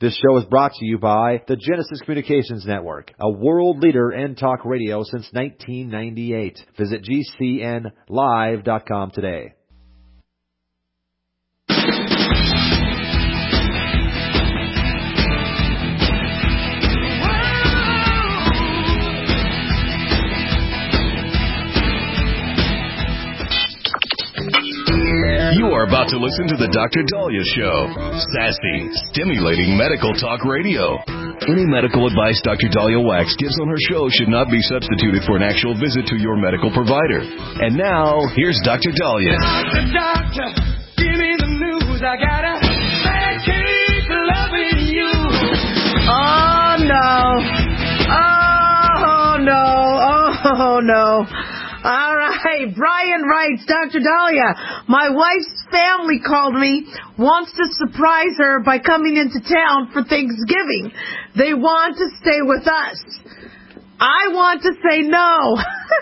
This show is brought to you by the Genesis Communications Network, a world leader in talk radio since 1998. Visit GCNlive.com today. You are about to listen to the Dr. Dahlia Show. Sassy, stimulating medical talk radio. Any medical advice Dr. Dahlia Wax gives on her show should not be substituted for an actual visit to your medical provider. And now, here's Dr. Dahlia. Doctor, give me the news. I gotta keep loving you. Oh, no. Oh, no. Oh, no. All right, Brian writes, Dr. Dahlia, my wife's family called me, wants to surprise her by coming into town for Thanksgiving. They want to stay with us. I want to say no.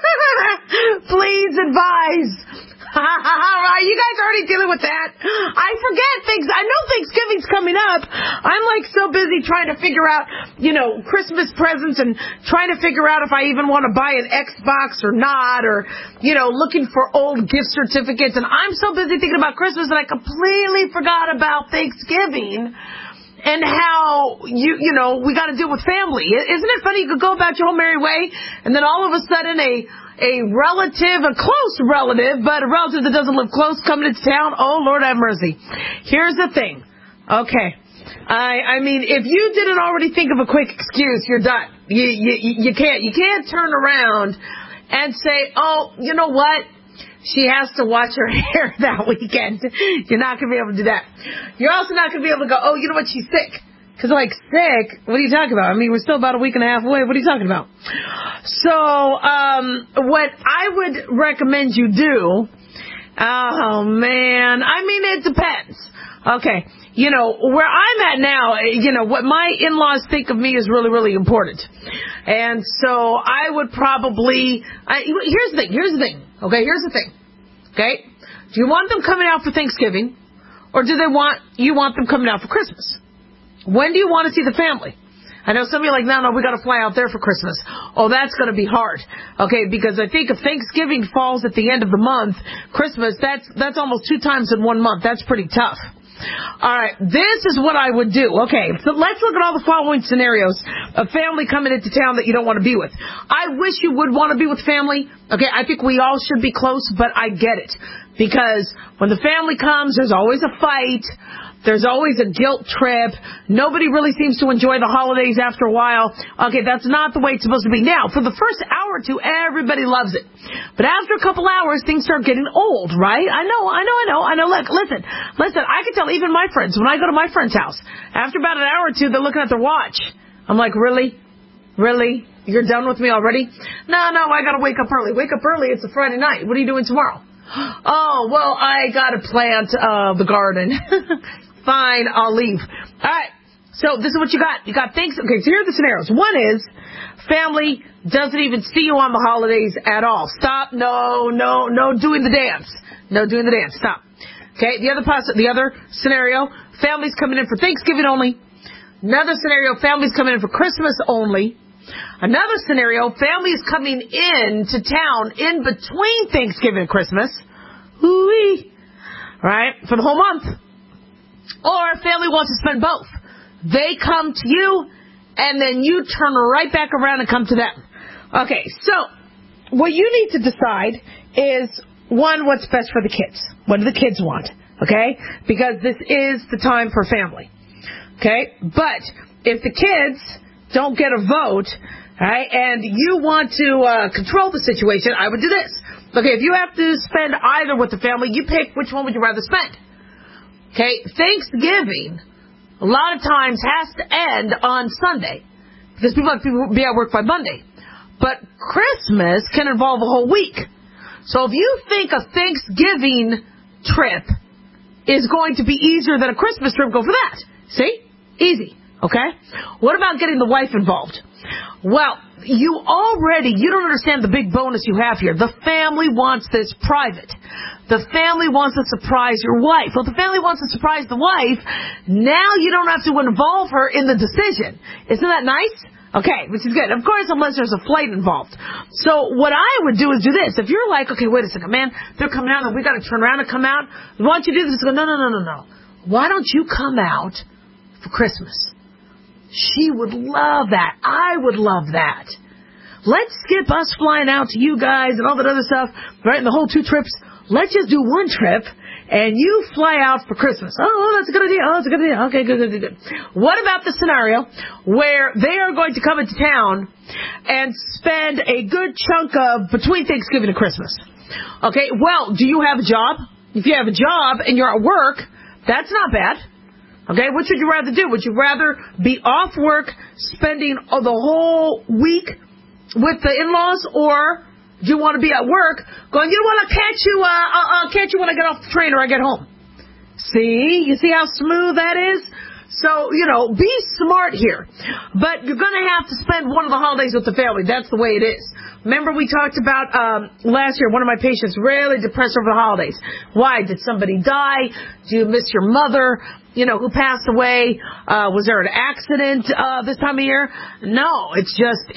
Please advise. You guys are already dealing with that. I forget things. I know Thanksgiving's coming up. I'm like so busy trying to figure out, Christmas presents and trying to figure out if I even want to buy an Xbox or not, or, looking for old gift certificates. And I'm so busy thinking about Christmas that I completely forgot about Thanksgiving and how, we got to deal with family. Isn't it funny? You could go about your whole merry way, and then all of a sudden a close relative, but a relative that doesn't live close coming into town. Oh, Lord have mercy. Here's the thing. Okay. I mean, if you didn't already think of a quick excuse, you're done. You can't turn around and say, oh, you know what? She has to wash her hair that weekend. You're not going to be able to do that. You're also not going to be able to go, oh, you know what? She's sick. Because, sick? What are you talking about? I mean, we're still about a week and a half away. What are you talking about? So, what I would recommend you do, oh, man, I mean, it depends. Okay, where I'm at now, what my in-laws think of me is really, really important. And so I would probably, here's the thing. Okay, here's the thing. Okay, do you want them coming out for Thanksgiving, or do you want them coming out for Christmas? When do you want to see the family? I know some of you are like, no, we got to fly out there for Christmas. Oh, that's going to be hard. Okay, because I think if Thanksgiving falls at the end of the month, Christmas, that's almost 2 times in 1 month. That's pretty tough. All right, this is what I would do. Okay, so let's look at all the following scenarios of family coming into town that you don't want to be with. I wish you would want to be with family. Okay, I think we all should be close, but I get it. Because when the family comes, there's always a fight. There's always a guilt trip. Nobody really seems to enjoy the holidays after a while. Okay, that's not the way it's supposed to be. Now, for the first hour or two, everybody loves it. But after a couple hours, things start getting old, right? I know. Look, listen, I can tell even my friends, when I go to my friend's house, after about an hour or two, they're looking at their watch. I'm like, really? Really? You're done with me already? No, I gotta wake up early. Wake up early, it's a Friday night. What are you doing tomorrow? Oh, well, I gotta plant the garden. Fine, I'll leave. All right, so this is what you got. You got things. Okay, so here are the scenarios. One is family doesn't even see you on the holidays at all. Stop. No doing the dance. No doing the dance. Stop. Okay, the other scenario, family's coming in for Thanksgiving only. Another scenario, family's coming in for Christmas only. Another scenario, family is coming in to town in between Thanksgiving and Christmas. Hoo-wee. Right? For the whole month. Or family wants to spend both. They come to you, and then you turn right back around and come to them. Okay, so what you need to decide is, one, what's best for the kids. What do the kids want? Okay? Because this is the time for family. Okay? But if the kids don't get a vote, right, and you want to control the situation, I would do this. Okay, if you have to spend either with the family, you pick which one would you rather spend. Okay, Thanksgiving, a lot of times, has to end on Sunday, because people have to be at work by Monday. But Christmas can involve a whole week. So if you think a Thanksgiving trip is going to be easier than a Christmas trip, go for that. See? Easy. Okay? What about getting the wife involved? Well, you don't understand the big bonus you have here. The family wants this private. the family wants to surprise your wife. Well, if the family wants to surprise the wife, now you don't have to involve her in the decision. Isn't that nice? Okay, which is good. Of course, unless there's a flight involved. So what I would do is do this. If you're like, okay, wait a second, man, they're coming out and we got to turn around and come out. Why don't you do this? Go, no. Why don't you come out for Christmas? She would love that. I would love that. Let's skip us flying out to you guys and all that other stuff, right, and the whole 2 trips. Let's just do 1 trip, and you fly out for Christmas. Oh, that's a good idea. Oh, that's a good idea. Okay, good. What about the scenario where they are going to come into town and spend a good chunk of between Thanksgiving and Christmas? Okay, well, do you have a job? If you have a job and you're at work, that's not bad. Okay, what would you rather do? Would you rather be off work, spending the whole week with the in-laws, or do you want to be at work going, you know what, I'll catch you when I get off the train or I get home? See? You see how smooth that is? So, be smart here. But you're going to have to spend one of the holidays with the family. That's the way it is. Remember we talked about last year, one of my patients really depressed over the holidays. Why? Did somebody die? Do you miss your mother, who passed away? Was there an accident this time of year? No, it's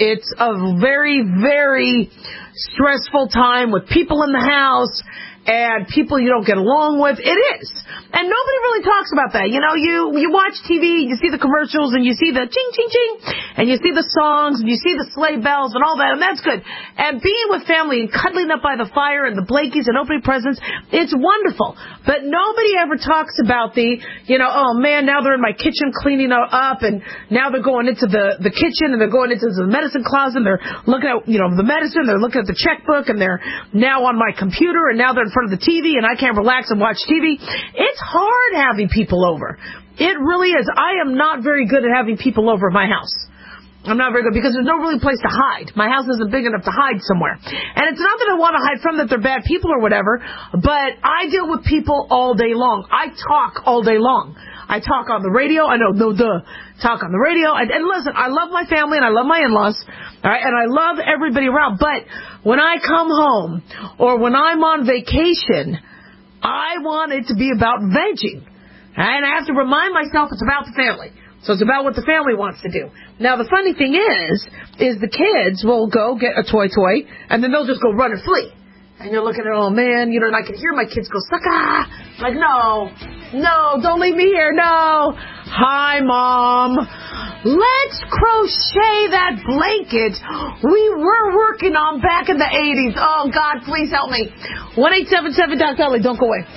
a very, very stressful time with people in the house and people you don't get along with. It is. And nobody really talks about that. You watch TV, you see the commercials, and you see the ching, ching, ching, and you see the songs, and you see the sleigh bells and all that, and that's good. And being with family and cuddling up by the fire and the blankies and opening presents, it's wonderful. But nobody ever talks about oh man, now they're in my kitchen cleaning up, and now they're going into the kitchen, and they're going into the medicine closet, and they're looking at, the medicine, they're looking at the checkbook, and they're now on my computer, and now they're in front of the TV, and I can't relax and watch TV. It's hard having people over. It really is. I am not very good at having people over at my house. I'm not very good because there's no really place to hide. My house isn't big enough to hide somewhere. And it's not that I want to hide from that they're bad people or whatever, but I deal with people all day long. I talk all day long. I talk on the radio. I know, talk on the radio. And listen, I love my family and I love my in-laws, all right, and I love everybody around. But when I come home or when I'm on vacation, I want it to be about vegging. And I have to remind myself it's about the family. So it's about what the family wants to do. Now, the funny thing is the kids will go get a toy, and then they'll just go run and flee. And you're looking at, oh, man, and I can hear my kids go, sucker. Like, no, don't leave me here, no. Hi, Mom. Let's crochet that blanket we were working on back in the 80s. Oh, God, please help me. 1-877-DOC-LA. Don't go away.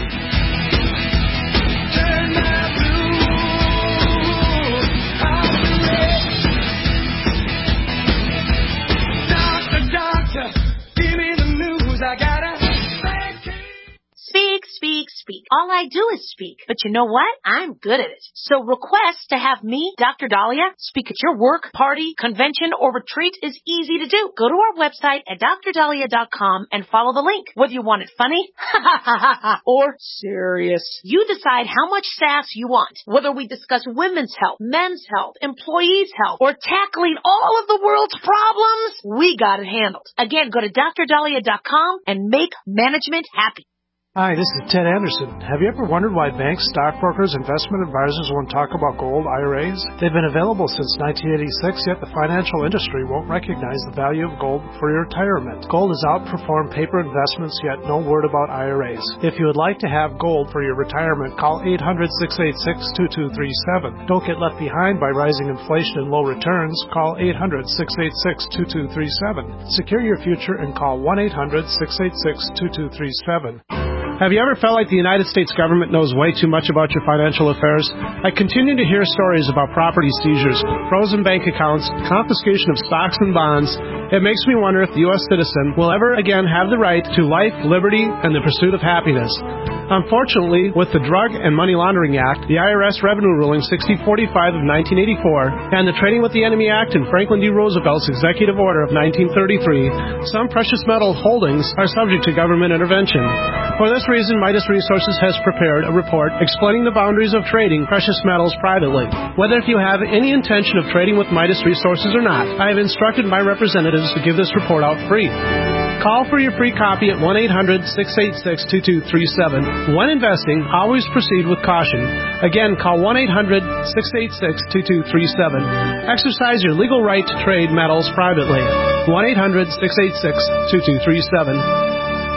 Speak. All I do is speak. But you know what? I'm good at it. So request to have me, Dr. Dahlia, speak at your work, party, convention, or retreat is easy to do. Go to our website at drdahlia.com and follow the link. Whether you want it funny, or serious, you decide how much sass you want. Whether we discuss women's health, men's health, employees' health, or tackling all of the world's problems, we got it handled. Again, go to drdahlia.com and make management happy. Hi, this is Ted Anderson. Have you ever wondered why banks, stockbrokers, investment advisors won't talk about gold IRAs? They've been available since 1986, yet the financial industry won't recognize the value of gold for your retirement. Gold has outperformed paper investments, yet no word about IRAs. If you would like to have gold for your retirement, call 800-686-2237. Don't get left behind by rising inflation and low returns. Call 800-686-2237. Secure your future and call 1-800-686-2237. Have you ever felt like the United States government knows way too much about your financial affairs? I continue to hear stories about property seizures, frozen bank accounts, confiscation of stocks and bonds. It makes me wonder if the U.S. citizen will ever again have the right to life, liberty, and the pursuit of happiness. Unfortunately, with the Drug and Money Laundering Act, the IRS Revenue Ruling 6045 of 1984, and the Trading with the Enemy Act and Franklin D. Roosevelt's Executive Order of 1933, some precious metal holdings are subject to government intervention. For this reason, Midas Resources has prepared a report explaining the boundaries of trading precious metals privately. Whether if you have any intention of trading with Midas Resources or not, I have instructed my representatives to give this report out free. Call for your free copy at 1-800-686-2237. When investing, always proceed with caution. Again, call 1-800-686-2237. Exercise your legal right to trade metals privately. 1-800-686-2237.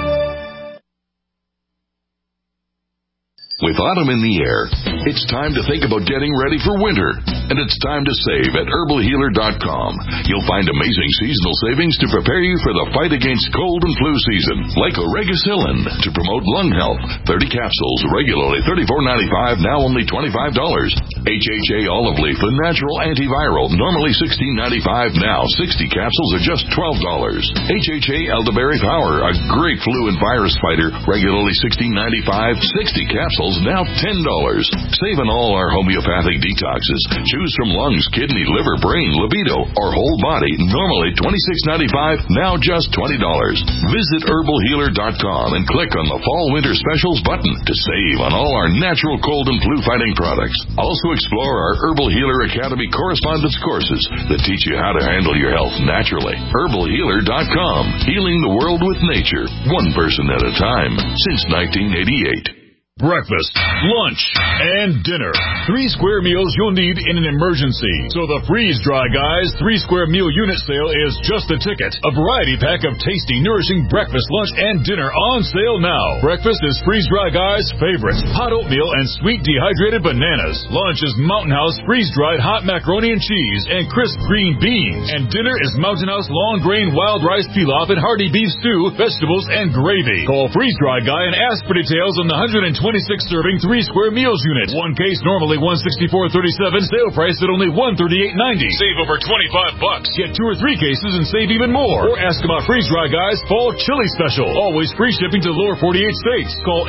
With autumn in the air, it's time to think about getting ready for winter. And it's time to save at herbalhealer.com. You'll find amazing seasonal savings to prepare you for the fight against cold and flu season. Like Oregacillin to promote lung health. 30 capsules, regularly $34.95, now only $25. HHA olive leaf, a natural antiviral, normally $16.95, now 60 capsules are just $12. HHA elderberry power, a great flu and virus fighter, regularly $16.95, 60 capsules now $10. Save on all our homeopathic detoxes. Choose from lungs, kidney, liver, brain, libido, or whole body. Normally $26.95, now just $20. Visit herbalhealer.com and click on the Fall-Winter Specials button to save on all our natural cold and flu-fighting products. Also explore our Herbal Healer Academy correspondence courses that teach you how to handle your health naturally. herbalhealer.com. Healing the world with nature, one person at a time, since 1988. Breakfast, lunch, and dinner. 3 square meals you'll need in an emergency. So the Freeze Dry Guys 3 square meal unit sale is just the ticket. A variety pack of tasty, nourishing breakfast, lunch, and dinner on sale now. Breakfast is Freeze Dry Guys' favorite. Hot oatmeal and sweet dehydrated bananas. Lunch is Mountain House freeze-dried hot macaroni and cheese and crisp green beans. And dinner is Mountain House long grain wild rice pilaf and hearty beef stew, vegetables, and gravy. Call Freeze Dry Guy and ask for details on the 126-serving 3 square meals unit. One case normally $164.37. Sale price at only $138.90. Save over $25. Get 2 or 3 cases and save even more. Or ask about Freeze Dry Guys Fall Chili Special. Always free shipping to lower 48 states. Call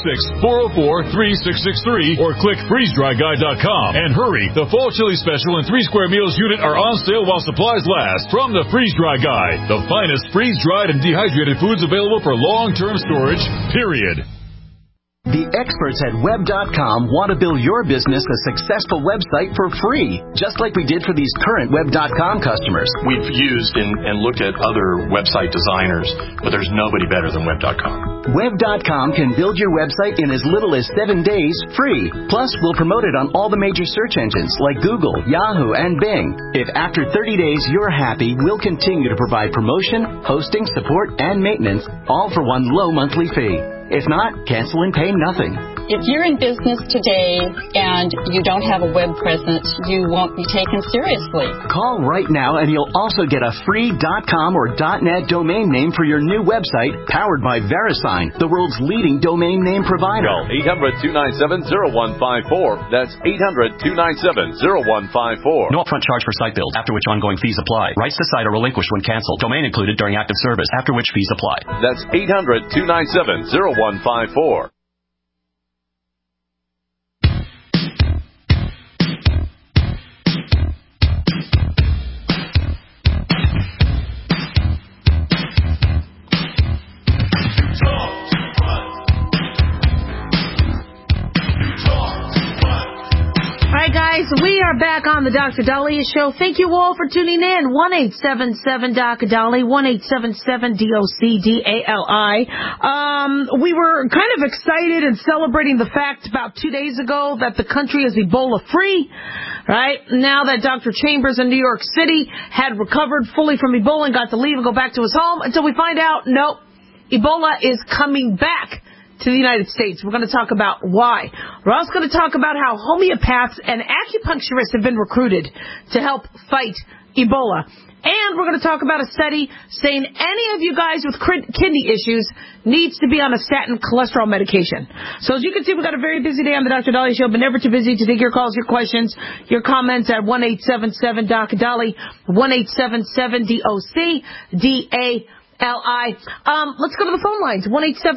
866-404-3663 or click freezedryguy.com. And hurry, the Fall Chili Special and 3 square meals unit are on sale while supplies last. From the Freeze Dry Guy, the finest freeze-dried and dehydrated foods available for long-term storage, period. The experts at Web.com want to build your business a successful website for free, just like we did for these current Web.com customers. We've used and looked at other website designers, but there's nobody better than Web.com. Web.com can build your website in as little as 7 days free. Plus, we'll promote it on all the major search engines like Google, Yahoo, and Bing. If after 30 days you're happy, we'll continue to provide promotion, hosting, support, and maintenance, all for one low monthly fee. If not, cancel and pay nothing. If you're in business today and you don't have a web presence, you won't be taken seriously. Call right now and you'll also get a free .com or .net domain name for your new website powered by VeriSign, the world's leading domain name provider. Call 800-297-0154. That's 800-297-0154. No upfront charge for site build, after which ongoing fees apply. Rights to site are relinquished when canceled. Domain included during active service, after which fees apply. That's 800-297-0154. Guys, we are back on the Dr. Dahlia Show. Thank you all for tuning in. 1-877-DOC-DALI, 1-877-DOC-DALI. We were kind of excited and celebrating the fact about 2 days ago that the country is Ebola-free, right? Now that Dr. Chambers in New York City had recovered fully from Ebola and got to leave and go back to his home until we find out, nope, Ebola is coming back to the United States. We're going to talk about why. We're also going to talk about how homeopaths and acupuncturists have been recruited to help fight Ebola. And we're going to talk about a study saying any of you guys with kidney issues needs to be on a statin cholesterol medication. So as you can see, we've got a very busy day on the Dr. Dahlia Show, but never too busy to take your calls, your questions, your comments at 1-877-DOC-DALI, 1-877-DOC-DALI. Let's go to the phone lines.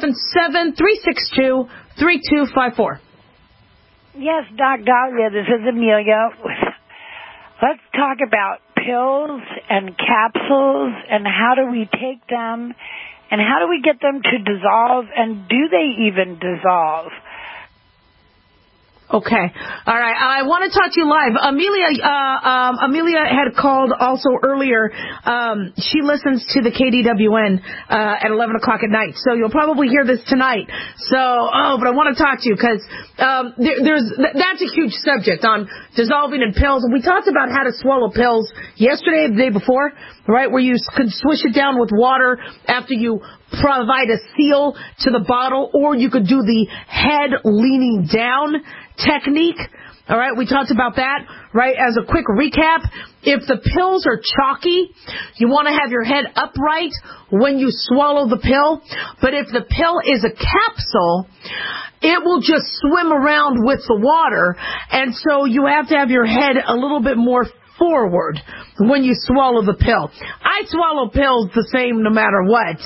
1-877-362-3254. Yes, Doc Dahlia, this is Amelia. Let's talk about pills and capsules and how do we take them and how do we get them to dissolve and do they even dissolve? Okay. All right. I want to talk to you live. Amelia had called also earlier. She listens to the KDWN at 11 o'clock at night. So you'll probably hear this tonight. But I want to talk to you because that's a huge subject on dissolving in pills. And we talked about how to swallow pills yesterday, the day before, right, where you could swish it down with water after you provide a seal to the bottle, or you could do the head leaning down technique. All right, we talked about that, right? As a quick recap, if the pills are chalky, you want to have your head upright when you swallow the pill. But if the pill is a capsule, it will just swim around with the water, and so you have to have your head a little bit more forward when you swallow the pill. I swallow pills the same no matter what.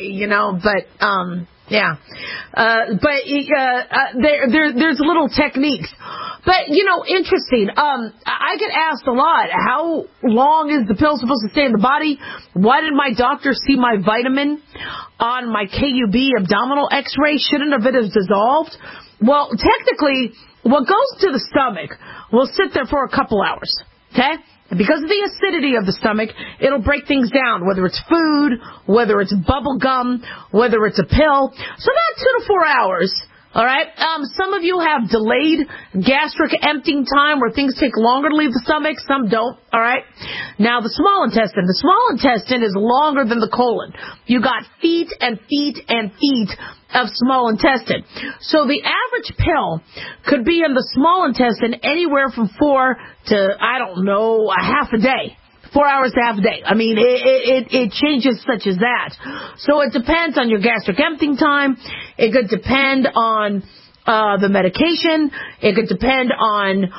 There's little techniques. But, interesting. I get asked a lot, how long is the pill supposed to stay in the body? Why did my doctor see my vitamin on my KUB abdominal x-ray? Shouldn't have it dissolved? Well, technically, what goes to the stomach will sit there for a couple hours. Okay? And because of the acidity of the stomach, it'll break things down, whether it's food, whether it's bubble gum, whether it's a pill. So about 2 to 4 hours. All right. Some of you have delayed gastric emptying time where things take longer to leave the stomach. Some don't. All right. Now, the small intestine. The small intestine is longer than the colon. You got feet and feet and feet of small intestine. So the average pill could be in the small intestine anywhere from 4 to, a half a day. 4 hours to half a day. I mean, it changes such as that. So it depends on your gastric emptying time. It could depend on the medication. It could depend on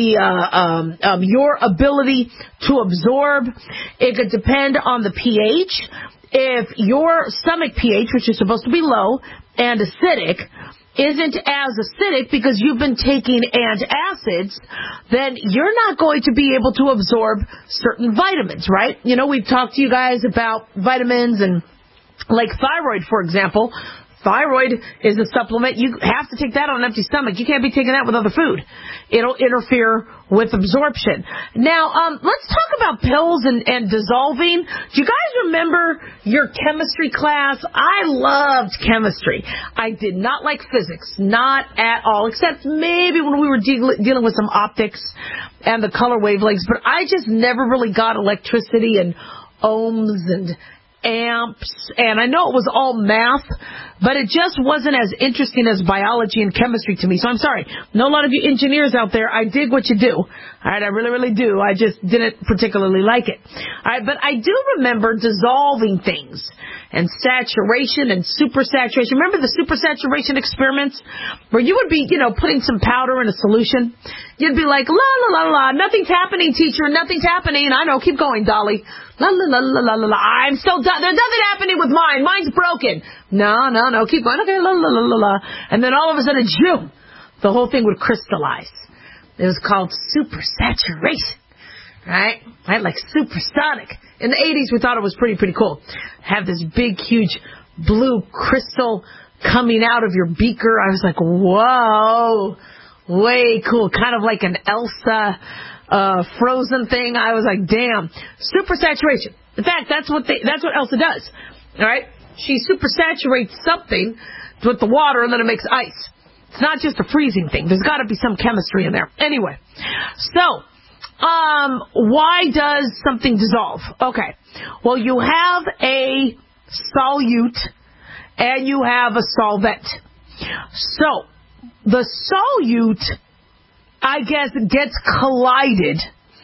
the your ability to absorb. It could depend on the pH. If your stomach pH, which is supposed to be low and acidic, isn't as acidic because you've been taking antacids, then you're not going to be able to absorb certain vitamins, right? We've talked to you guys about vitamins and like thyroid, for example. Thyroid is a supplement. You have to take that on an empty stomach. You can't be taking that with other food. It'll interfere with absorption. Now, let's talk about pills and dissolving. Do you guys remember your chemistry class? I loved chemistry. I did not like physics, not at all, except maybe when we were dealing with some optics and the color wavelengths. But I just never really got electricity and ohms and amps, and I know it was all math, but it just wasn't as interesting as biology and chemistry to me. So I'm sorry. I know a lot of you engineers out there, I dig what you do. All right, I really, really do. I just didn't particularly like it. All right, but I do remember dissolving things and saturation and supersaturation. Remember the supersaturation experiments where you would be, putting some powder in a solution? You'd be like, la, la, la, la, nothing's happening, teacher, nothing's happening. I know, keep going, Dolly. La, la, la, la, la, la, la. I'm still done. There's nothing happening with mine. Mine's broken. No, keep going. Okay, la, la, la, la, la. And then all of a sudden, zoom, the whole thing would crystallize. It was called supersaturation. Right? Like supersonic. In the 80s, we thought it was pretty cool. Have this big, huge blue crystal coming out of your beaker. I was like, whoa, way cool. Kind of like an Elsa Frozen thing. I was like, damn. Supersaturation. In fact, that's what Elsa does. All right? She supersaturates something with the water and then it makes ice. It's not just a freezing thing. There's got to be some chemistry in there. Anyway, so why does something dissolve? Okay. Well, you have a solute and you have a solvent. So the solute, I guess, gets collided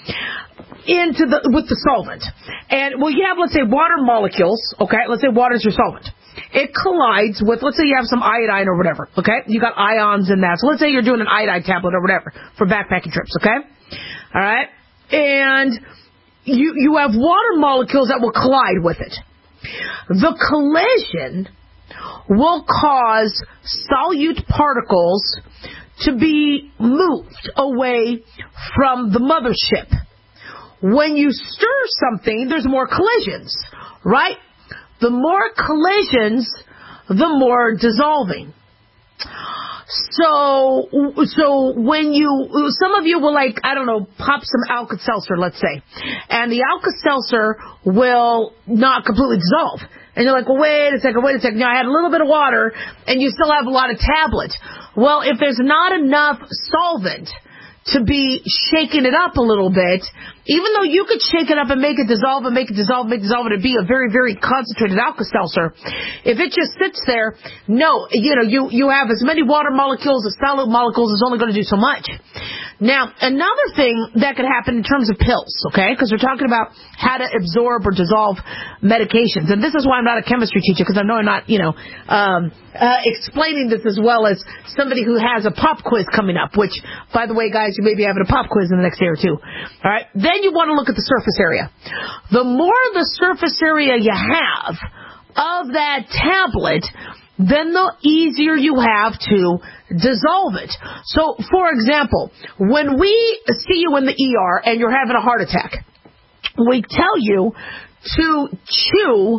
with the solvent. And you have, let's say, water molecules. Okay, let's say water is your solvent. It collides with, let's say you have some iodine or whatever. Okay, you got ions in that. So let's say you're doing an iodine tablet or whatever for backpacking trips. Okay, all right, and you have water molecules that will collide with it. The collision will cause solute particles to be moved away from the mothership. When you stir something, there's more collisions, right? The more collisions, the more dissolving. So when some of you will pop some Alka-Seltzer, let's say, and the Alka-Seltzer will not completely dissolve. And you're like, well, wait a second. Now, I had a little bit of water, and you still have a lot of tablets. Well, if there's not enough solvent to be shaking it up a little bit, even though you could shake it up and make it dissolve, and it'd be a very, very concentrated Alka-Seltzer. If it just sits there, you have as many water molecules as solid molecules is only going to do so much. Now, another thing that could happen in terms of pills, okay, because we're talking about how to absorb or dissolve medications. And this is why I'm not a chemistry teacher, because I know I'm not, explaining this as well as somebody who has a pop quiz coming up, which, by the way, guys, you may be having a pop quiz in the next day or two. All right. Then you want to look at the surface area. The more the surface area you have of that tablet, then the easier you have to dissolve it. So, for example, when we see you in the ER and you're having a heart attack, we tell you to chew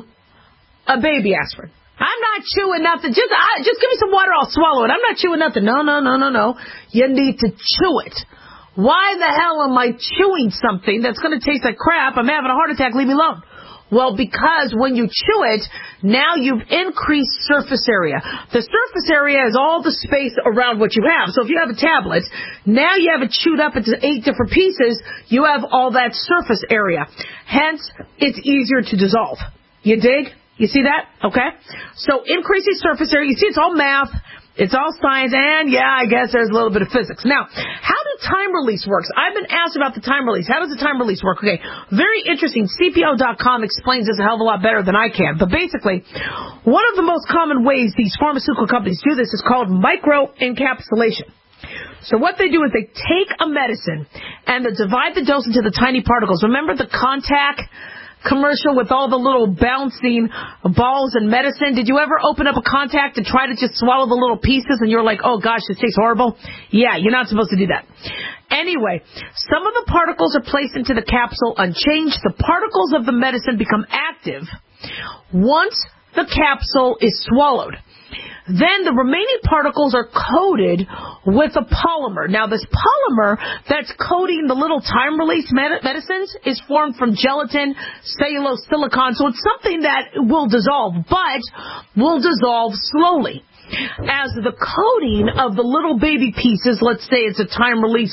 a baby aspirin. I'm not chewing nothing. Just give me some water, I'll swallow it. I'm not chewing nothing. No. You need to chew it. Why the hell am I chewing something that's going to taste like crap? I'm having a heart attack. Leave me alone. Well, because when you chew it, now you've increased surface area. The surface area is all the space around what you have. So if you have a tablet, now you have it chewed up into 8 different pieces. You have all that surface area. Hence, it's easier to dissolve. You dig? You see that? Okay? So increasing surface area. You see, it's all math. It's all science, and I guess there's a little bit of physics. Now, how does time release works? I've been asked about the time release. How does the time release work? Okay, very interesting. CPO.com explains this a hell of a lot better than I can. But basically, one of the most common ways these pharmaceutical companies do this is called microencapsulation. So what they do is they take a medicine and they divide the dose into the tiny particles. Remember the Contact commercial with all the little bouncing balls and medicine? Did you ever open up a Contact and try to just swallow the little pieces and you're like, oh gosh, this tastes horrible? Yeah, you're not supposed to do that. Anyway, some of the particles are placed into the capsule unchanged. The particles of the medicine become active once the capsule is swallowed. Then the remaining particles are coated with a polymer. Now, this polymer that's coating the little time-release medicines is formed from gelatin, cellulose, silicone. So it's something that will dissolve, but will dissolve slowly. As the coating of the little baby pieces, let's say it's a time-release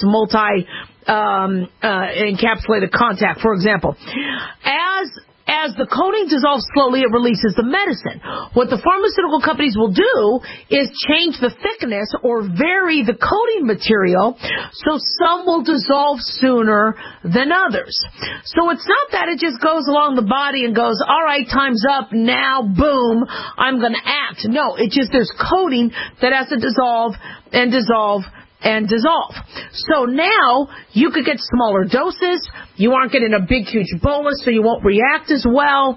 encapsulated Contact, for example, as the coating dissolves slowly, it releases the medicine. What the pharmaceutical companies will do is change the thickness or vary the coating material, so some will dissolve sooner than others. So it's not that it just goes along the body and goes, all right, time's up, now, boom, I'm going to act. No, it just, there's coating that has to dissolve and dissolve and dissolve. So now you could get smaller doses. You aren't getting a big, huge bolus, so you won't react as well.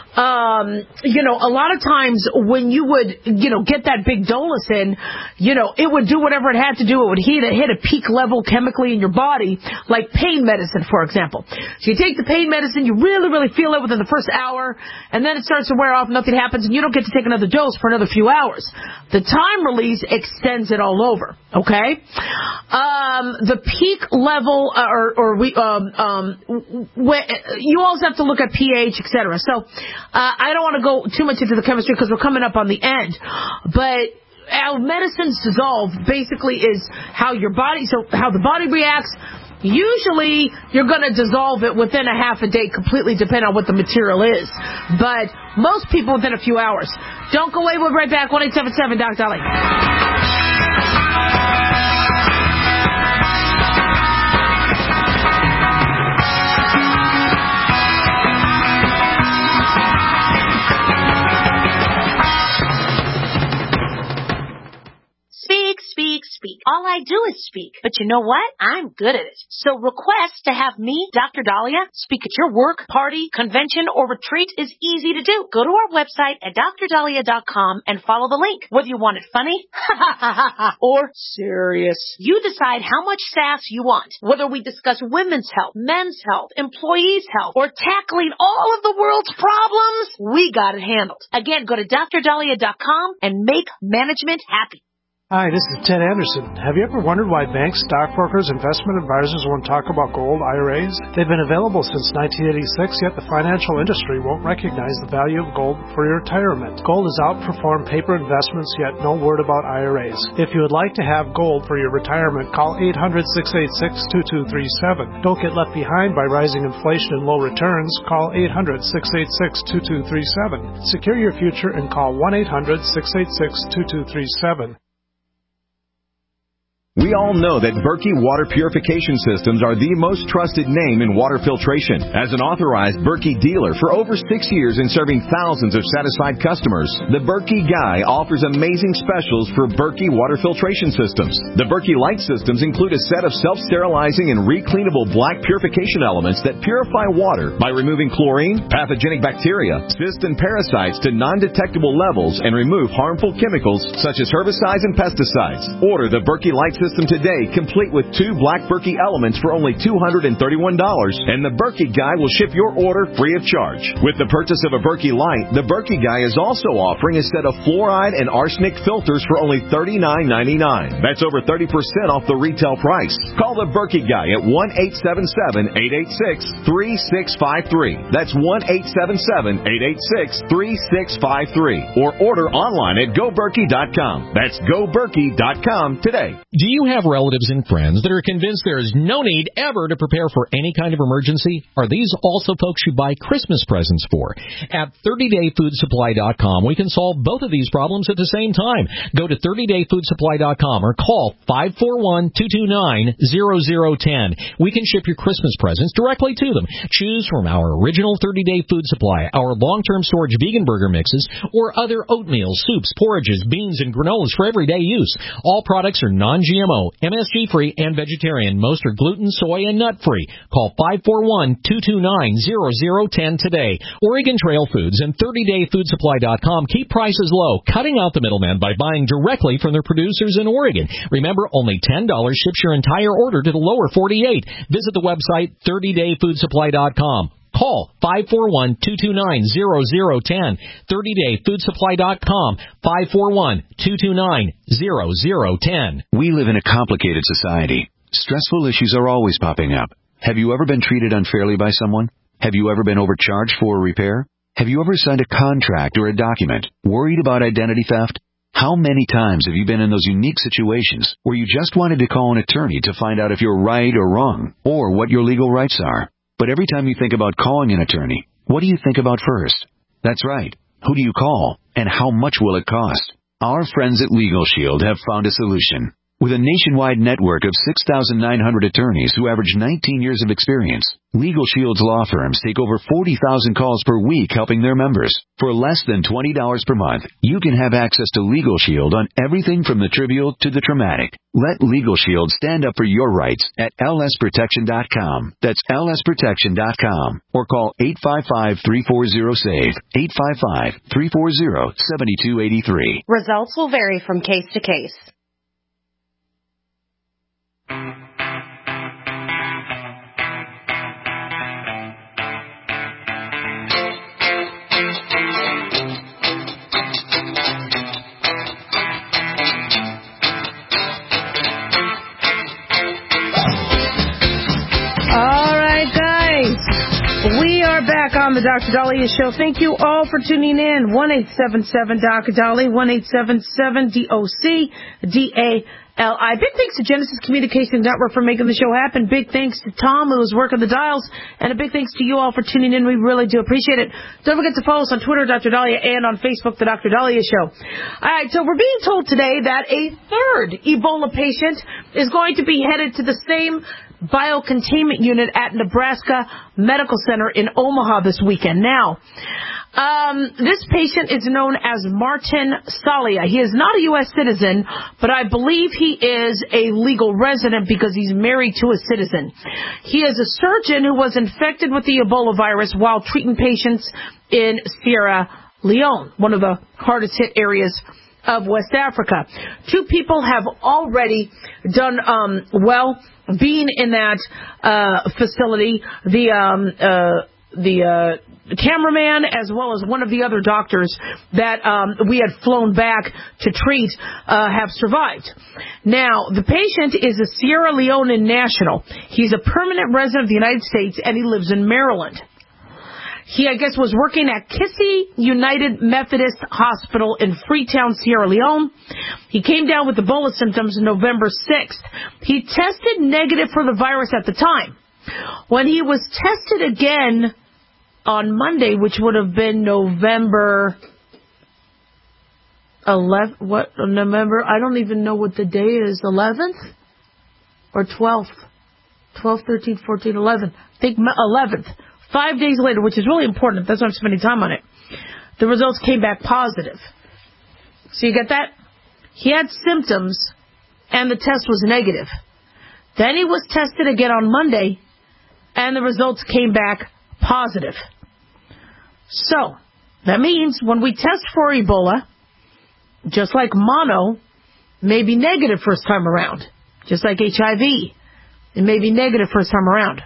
A lot of times when you would, get that big bolus in, it would do whatever it had to do. It would hit a peak level chemically in your body, like pain medicine, for example. So you take the pain medicine, you really, really feel it within the first hour, and then it starts to wear off, nothing happens, and you don't get to take another dose for another few hours. The time release extends it all over, okay? The peak level, you also have to look at pH, etc. So, I don't want to go too much into the chemistry because we're coming up on the end. But how medicines dissolve basically is how the body reacts. Usually, you're going to dissolve it within a half a day, completely depending on what the material is. But most people within a few hours. Don't go away. We'll be right back. 1-877 Doc Dolly. Speak. All I do is speak. But you know what? I'm good at it. So request to have me, Dr. Dahlia, speak at your work, party, convention, or retreat is easy to do. Go to our website at drdahlia.com and follow the link. Whether you want it funny or serious, you decide how much sass you want. Whether we discuss women's health, men's health, employees' health, or tackling all of the world's problems, we got it handled. Again, go to drdahlia.com and make management happy. Hi, this is Ted Anderson. Have you ever wondered why banks, stockbrokers, investment advisors won't talk about gold IRAs? They've been available since 1986, yet the financial industry won't recognize the value of gold for your retirement. Gold has outperformed paper investments, yet no word about IRAs. If you would like to have gold for your retirement, call 800-686-2237. Don't get left behind by rising inflation and low returns. Call 800-686-2237. Secure your future and call 1-800-686-2237. We all know that Berkey Water Purification Systems are the most trusted name in water filtration. As an authorized Berkey dealer for over 6 years and serving thousands of satisfied customers, the Berkey Guy offers amazing specials for Berkey Water Filtration Systems. The Berkey Light Systems include a set of self-sterilizing and recleanable black purification elements that purify water by removing chlorine, pathogenic bacteria, cysts, and parasites to non-detectable levels and remove harmful chemicals such as herbicides and pesticides. Order the Berkey Light System today, complete with 2 black Berkey elements for only $231, and the Berkey Guy will ship your order free of charge. With the purchase of a Berkey Light, the Berkey Guy is also offering a set of fluoride and arsenic filters for only $39.99. That's over 30% off the retail price. Call the Berkey Guy at 1-877-886-3653. That's 1-877-886-3653. Or order online at GoBerkey.com. That's GoBerkey.com today. Do you have relatives and friends that are convinced there is no need ever to prepare for any kind of emergency? Are these also folks you buy Christmas presents for? At 30dayfoodsupply.com, we can solve both of these problems at the same time. Go to 30dayfoodsupply.com or call 541-229-0010. We can ship your Christmas presents directly to them. Choose from our original 30-day food supply, our long-term storage vegan burger mixes, or other oatmeal, soups, porridges, beans, and granolas for everyday use. All products are non-GMO, MSG-free, and vegetarian. Most are gluten, soy, and nut-free. Call 541-229-0010 today. Oregon Trail Foods and 30dayfoodsupply.com keep prices low, cutting out the middleman by buying directly from their producers in Oregon. Remember, only $10 ships your entire order to the lower 48. Visit the website 30dayfoodsupply.com. Call 541-229-0010. 30dayfoodsupply.com. 541-229-0010. We live in a complicated society. Stressful issues are always popping up. Have you ever been treated unfairly by someone? Have you ever been overcharged for a repair? Have you ever signed a contract or a document? Worried about identity theft? How many times have you been in those unique situations where you just wanted to call an attorney to find out if you're right or wrong, or what your legal rights are? But every time you think about calling an attorney, what do you think about first? That's right. Who do you call, and how much will it cost? Our friends at Legal Shield have found a solution. With a nationwide network of 6,900 attorneys who average 19 years of experience, Legal Shield's law firms take over 40,000 calls per week helping their members. For less than $20 per month, you can have access to Legal Shield on everything from the trivial to the traumatic. Let Legal Shield stand up for your rights at lsprotection.com. That's lsprotection.com. Or call 855-340-SAVE, 855-340-7283. Results will vary from case to case. We are back on the Dr. Dahlia Show. Thank you all for tuning in. 1-877-Dr. Dahlia, 1-877-DOC-DALI. Big thanks to Genesis Communications Network for making the show happen. Big thanks to Tom, who was working the dials. And a big thanks to you all for tuning in. We really do appreciate it. Don't forget to follow us on Twitter, Dr. Dahlia, and on Facebook, The Dr. Dahlia Show. All right, so we're being told today that a third Ebola patient is going to be headed to the same biocontainment unit at Nebraska Medical Center in Omaha this weekend. Now, this patient is known as Martin Salia. He is not a U.S. citizen, but I believe he is a legal resident because he's married to a citizen. He is a surgeon who was infected with the Ebola virus while treating patients in Sierra Leone, one of the hardest hit areas of West Africa. 2 people have already done well being in that facility. The cameraman as well as one of the other doctors that we had flown back to treat have survived. Now, the patient is a Sierra Leonean national. He's a permanent resident of the United States, and he lives in Maryland. He, I guess, was working at Kissy United Methodist Hospital in Freetown, Sierra Leone. He came down with Ebola symptoms November 6th. He tested negative for the virus at the time. When he was tested again on Monday, which would have been November 11th, November, I don't even know what the day is, 11th or 12th? 12, 13, 14, 11. I think 11th. 5 days later, which is really important. That's why I'm spending time on it. The results came back positive. So you get that? He had symptoms, and the test was negative. Then he was tested again on Monday, and the results came back positive. So that means when we test for Ebola, just like mono, may be negative first time around. Just like HIV, it may be negative first time around.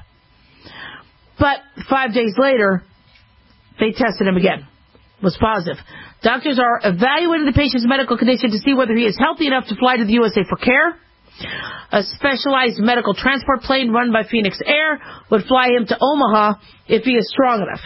But 5 days later, they tested him again. It was positive. Doctors are evaluating the patient's medical condition to see whether he is healthy enough to fly to the USA for care. A specialized medical transport plane run by Phoenix Air would fly him to Omaha if he is strong enough.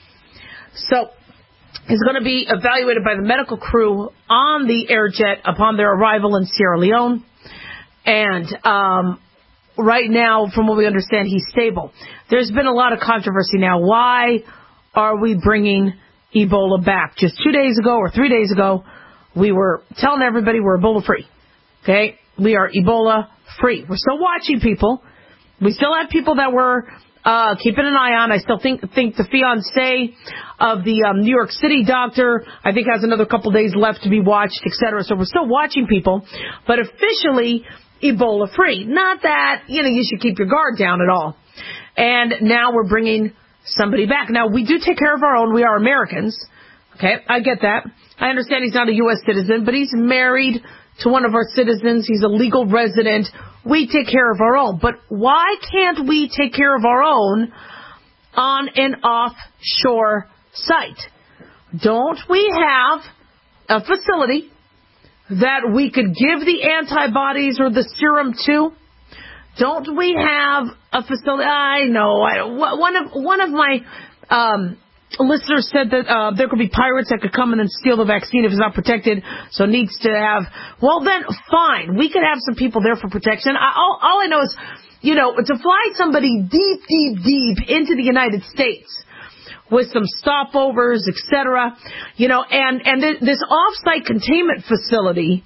So he's going to be evaluated by the medical crew on the Airjet upon their arrival in Sierra Leone. And right now, from what we understand, he's stable. There's been a lot of controversy now. Why are we bringing Ebola back? Just 2 days ago or 3 days ago, we were telling everybody we're Ebola-free. Okay? We are Ebola-free. We're still watching people. We still have people that we're keeping an eye on. I still think the fiancé of the New York City doctor, I think, has another couple days left to be watched, etc. So we're still watching people. But officially, Ebola-free. Not that, you should keep your guard down at all. And now we're bringing somebody back. Now, we do take care of our own. We are Americans. Okay, I get that. I understand he's not a U.S. citizen, but he's married to one of our citizens. He's a legal resident. We take care of our own. But why can't we take care of our own on an offshore site? Don't we have a facility that we could give the antibodies or the serum to? Don't we have a facility? I know. One of my listeners said that there could be pirates that could come in and steal the vaccine if it's not protected, so it needs to have... Well, then, fine. We could have some people there for protection. All I know is, to fly somebody deep, deep, deep into the United States with some stopovers, etc., and this off-site containment facility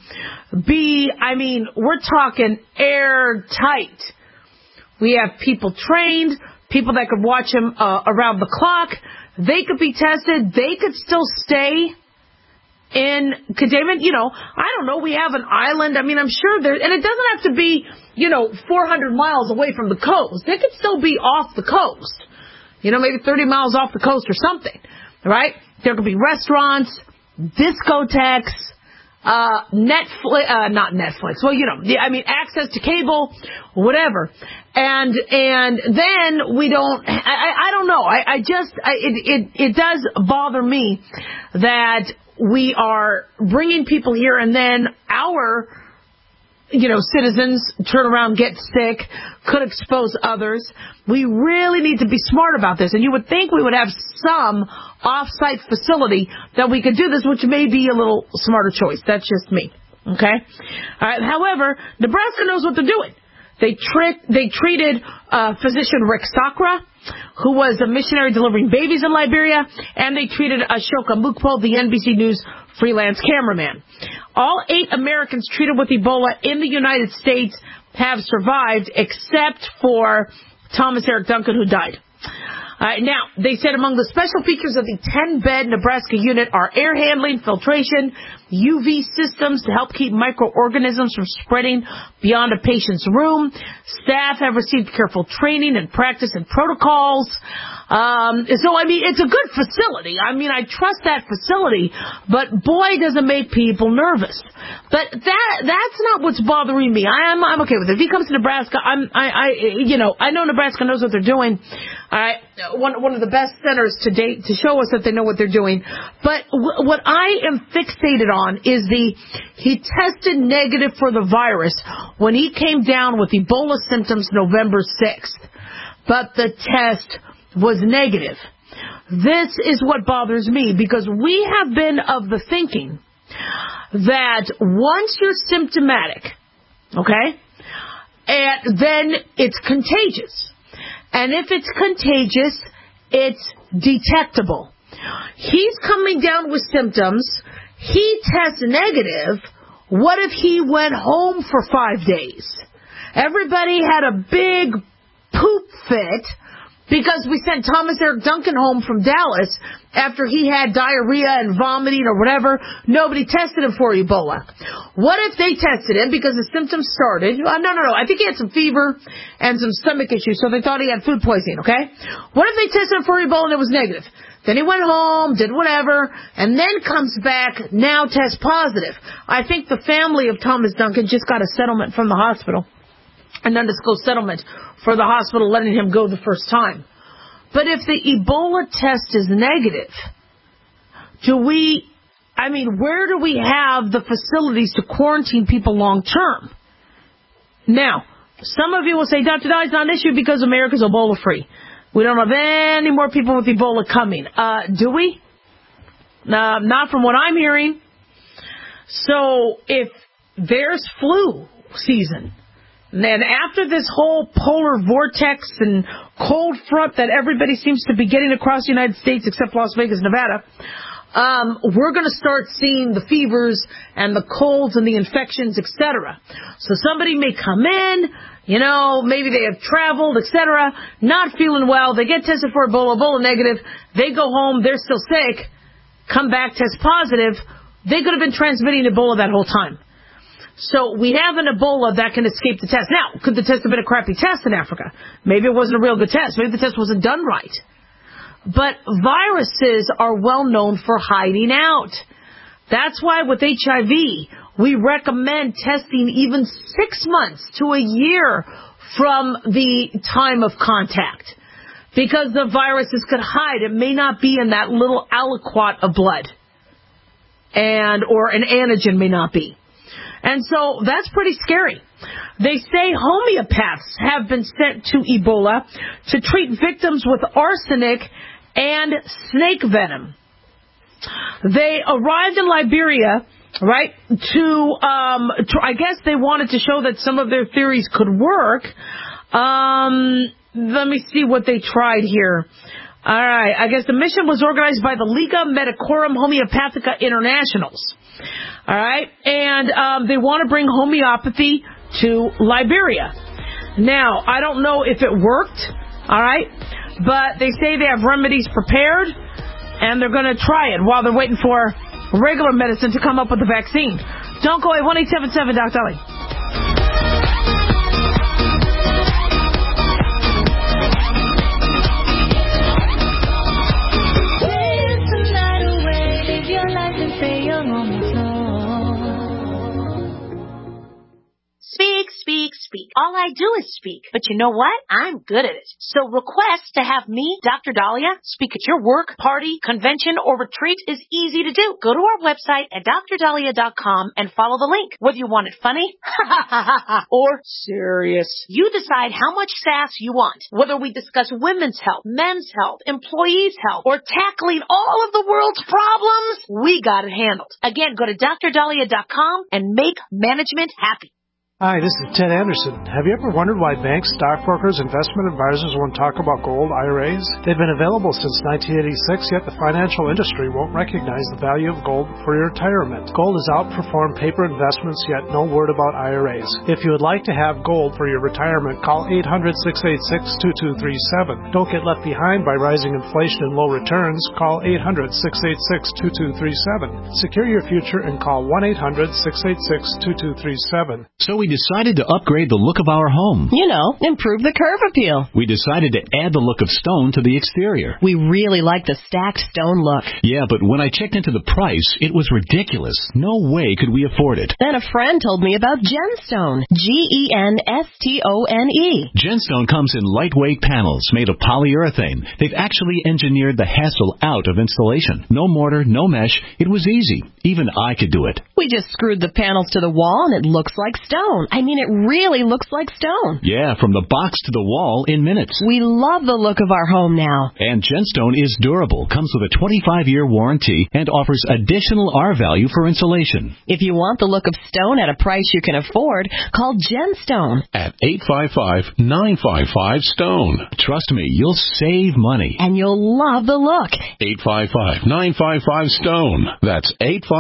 we're talking airtight. We have people trained, people that could watch them around the clock. They could be tested. They could still stay in containment. I don't know. We have an island. I'm sure there, and it doesn't have to be, 400 miles away from the coast. They could still be off the coast. Maybe 30 miles off the coast or something, right? There could be restaurants, discotheques, not Netflix. Well, access to cable, whatever. And then we don't, I don't know. It does bother me that we are bringing people here and then our citizens turn around, get sick, could expose others. We really need to be smart about this. And you would think we would have some off-site facility that we could do this, which may be a little smarter choice. That's just me. Okay? However, Nebraska knows what they're doing. They treated physician Rick Sakra, who was a missionary delivering babies in Liberia, and they treated Ashoka Mukpo, the NBC News freelance cameraman. All 8 Americans treated with Ebola in the United States have survived, except for Thomas Eric Duncan, who died. Now, they said among the special features of the 10-bed Nebraska unit are air handling, filtration, UV systems to help keep microorganisms from spreading beyond a patient's room. Staff have received careful training and practice and protocols. It's a good facility. I trust that facility, but boy, does it make people nervous. But that's not what's bothering me. I'm okay with it. If he comes to Nebraska, I know Nebraska knows what they're doing. All right, one of the best centers to date to show us that they know what they're doing. But what I am fixated on is he tested negative for the virus when he came down with Ebola symptoms November 6th. But the test was negative. This is what bothers me, because we have been of the thinking that once you're symptomatic, okay, and then it's contagious. And if it's contagious, it's detectable. He's coming down with symptoms. He tests negative. What if he went home for 5 days? Everybody had a big poop fit because we sent Thomas Eric Duncan home from Dallas after he had diarrhea and vomiting or whatever. Nobody tested him for Ebola. What if they tested him because the symptoms started? No. I think he had some fever and some stomach issues, so they thought he had food poisoning, okay? What if they tested him for Ebola and it was negative? Then he went home, did whatever, and then comes back, now tests positive. I think the family of Thomas Duncan just got a settlement from the hospital, an undisclosed settlement for the hospital letting him go the first time. But if the Ebola test is negative, where do we have the facilities to quarantine people long term? Now, some of you will say, Dr. Dye, it's not an issue because America's Ebola free. We don't have any more people with Ebola coming. Do we? Not from what I'm hearing. So if there's flu season, and after this whole polar vortex and cold front that everybody seems to be getting across the United States except Las Vegas, Nevada, we're going to start seeing the fevers and the colds and the infections, etc. So somebody may come in, maybe they have traveled, etc., not feeling well. They get tested for Ebola negative. They go home. They're still sick. Come back, test positive. They could have been transmitting Ebola that whole time. So we have an Ebola that can escape the test. Now, could the test have been a crappy test in Africa? Maybe it wasn't a real good test. Maybe the test wasn't done right. But viruses are well known for hiding out. That's why with HIV, we recommend testing even 6 months to a year from the time of contact, because the viruses could hide. It may not be in that little aliquot of blood, or an antigen may not be. And so that's pretty scary. They say homeopaths have been sent to Ebola to treat victims with arsenic and snake venom. They arrived in Liberia, right, to I guess they wanted to show that some of their theories could work. Let me see what they tried here. All right, I guess the mission was organized by the Liga Medicorum Homeopathica Internationals. All right, and they want to bring homeopathy to Liberia. Now, I don't know if it worked, all right, but they say they have remedies prepared, and they're going to try it while they're waiting for regular medicine to come up with the vaccine. Don't go away, 1-877 Dr. Dolly. Speak. All I do is speak. But you know what? I'm good at it. So request to have me, Dr. Dahlia, speak at your work, party, convention, or retreat is easy to do. Go to our website at drdahlia.com and follow the link. Whether you want it funny or serious, you decide how much sass you want. Whether we discuss women's health, men's health, employees' health, or tackling all of the world's problems, we got it handled. Again, go to drdahlia.com and make management happy. Hi, this is Ted Anderson. Have you ever wondered why banks, stockbrokers, investment advisors won't talk about gold IRAs? They've been available since 1986, yet the financial industry won't recognize the value of gold for your retirement. Gold has outperformed paper investments, yet no word about IRAs. If you would like to have gold for your retirement, call 800-686-2237. Don't get left behind by rising inflation and low returns. Call 800-686-2237. Secure your future and call 1-800-686-2237. So we decided to upgrade the look of our home. You know, improve the curb appeal. We decided to add the look of stone to the exterior. We really like the stacked stone look. Yeah, but when I checked into the price, it was ridiculous. No way could we afford it. Then a friend told me about Genstone. Genstone. Genstone comes in lightweight panels made of polyurethane. They've actually engineered the hassle out of installation. No mortar, no mesh. It was easy. Even I could do it. We just screwed the panels to the wall and it looks like stone. I mean, it really looks like stone. Yeah, from the box to the wall in minutes. We love the look of our home now. And Genstone is durable, comes with a 25-year warranty, and offers additional R-value for insulation. If you want the look of stone at a price you can afford, call Genstone. At 855-955-STONE. Trust me, you'll save money. And you'll love the look. 855-955-STONE. That's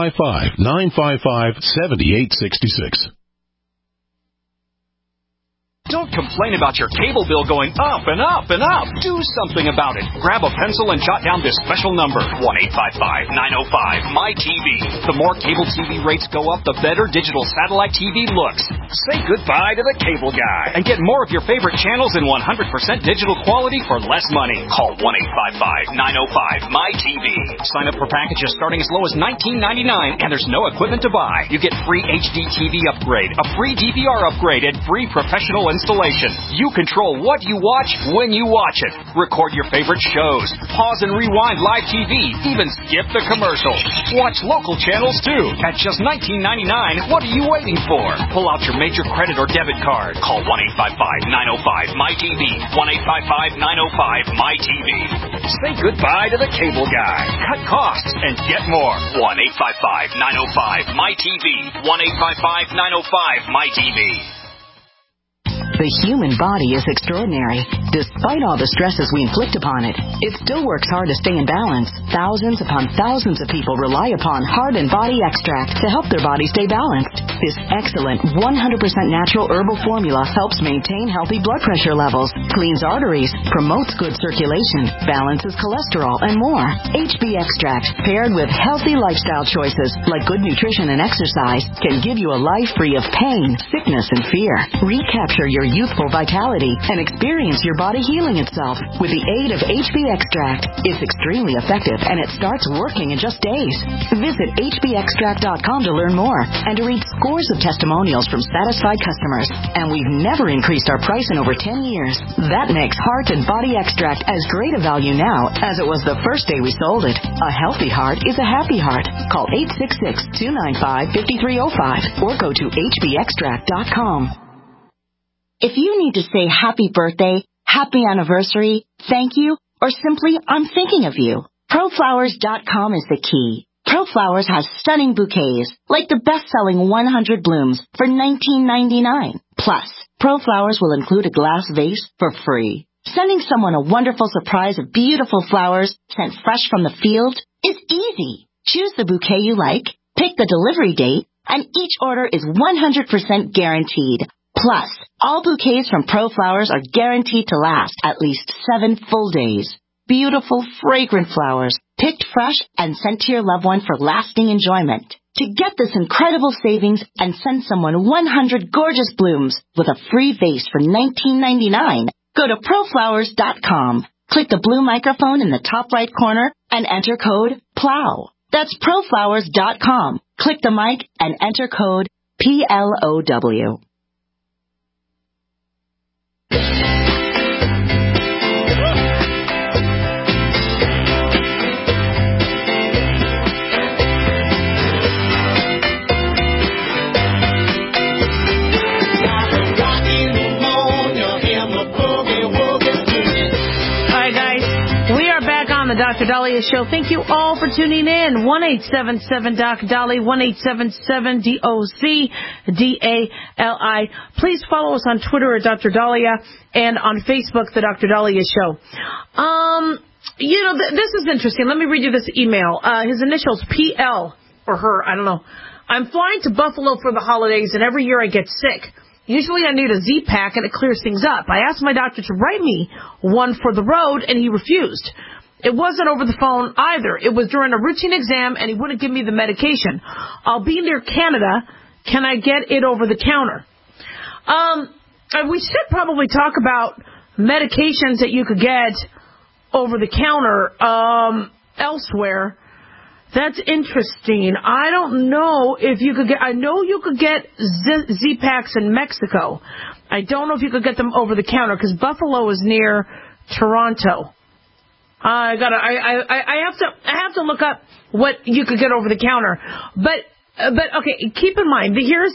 855-955-7866. Don't complain about your cable bill going up and up and up. Do something about it. Grab a pencil and jot down this special number, 1-855-905-MY-TV. The more cable TV rates go up, the better digital satellite TV looks. Say goodbye to the cable guy and get more of your favorite channels in 100% digital quality for less money. Call 1-855-905-MY-TV. Sign up for packages starting as low as $19.99, and there's no equipment to buy. You get free HD TV upgrade, a free DVR upgrade, and free professional installation. You control what you watch when you watch it. Record your favorite shows. Pause and rewind live TV. Even skip the commercials. Watch local channels too. At just $19.99, what are you waiting for? Pull out your major credit or debit card. Call 1-855-905-MY-TV. 1-855-905-MY-TV. Say goodbye to the cable guy. Cut costs and get more. 1-855-905-MY-TV. 1-855-905-MY-TV. The human body is extraordinary. Despite all the stresses we inflict upon it, it still works hard to stay in balance. Thousands upon thousands of people rely upon Heart and Body Extract to help their body stay balanced. This excellent 100% natural herbal formula helps maintain healthy blood pressure levels, cleans arteries, promotes good circulation, balances cholesterol, and more. HB Extract, paired with healthy lifestyle choices like good nutrition and exercise, can give you a life free of pain, sickness, and fear. Recapture your youthful vitality and experience your body healing itself with the aid of HB Extract. It's extremely effective and it starts working in just days. Visit hbextract.com to learn more and to read scores of testimonials from satisfied customers. And we've never increased our price in over 10 years. That makes Heart and Body Extract as great a value now as it was the first day we sold it. A healthy heart is a happy heart. Call 866-295-5305 or go to hbextract.com. If you need to say happy birthday, happy anniversary, thank you, or simply I'm thinking of you, ProFlowers.com is the key. ProFlowers has stunning bouquets, like the best-selling 100 blooms for $19.99. Plus, ProFlowers will include a glass vase for free. Sending someone a wonderful surprise of beautiful flowers sent fresh from the field is easy. Choose the bouquet you like, pick the delivery date, and each order is 100% guaranteed. Plus, all bouquets from ProFlowers are guaranteed to last at least 7 full days. Beautiful, fragrant flowers, picked fresh and sent to your loved one for lasting enjoyment. To get this incredible savings and send someone 100 gorgeous blooms with a free vase for $19.99, go to ProFlowers.com. Click the blue microphone in the top right corner and enter code PLOW. That's ProFlowers.com. Click the mic and enter code PLOW. on the Dr. Dahlia Show. Thank you all for tuning in. 1-877-DOC-DALI, 1-877-DOC-DALI. Please follow us on Twitter at Dr. Dahlia and on Facebook, the Dr. Dahlia Show. This is interesting. Let me read you this email. His initials, PL, or her, I don't know. I'm flying to Buffalo for the holidays, and every year I get sick. Usually I need a Z-Pack, and it clears things up. I asked my doctor to write me one for the road, and he refused. It wasn't over the phone either. It was during a routine exam, and he wouldn't give me the medication. I'll be near Canada. Can I get it over the counter? We should probably talk about medications that you could get over the counter elsewhere. That's interesting. I don't know if you could get... I know you could get Z-Packs in Mexico. I don't know if you could get them over the counter because Buffalo is near Toronto. I have to look up what you could get over the counter. But okay, keep in mind, here's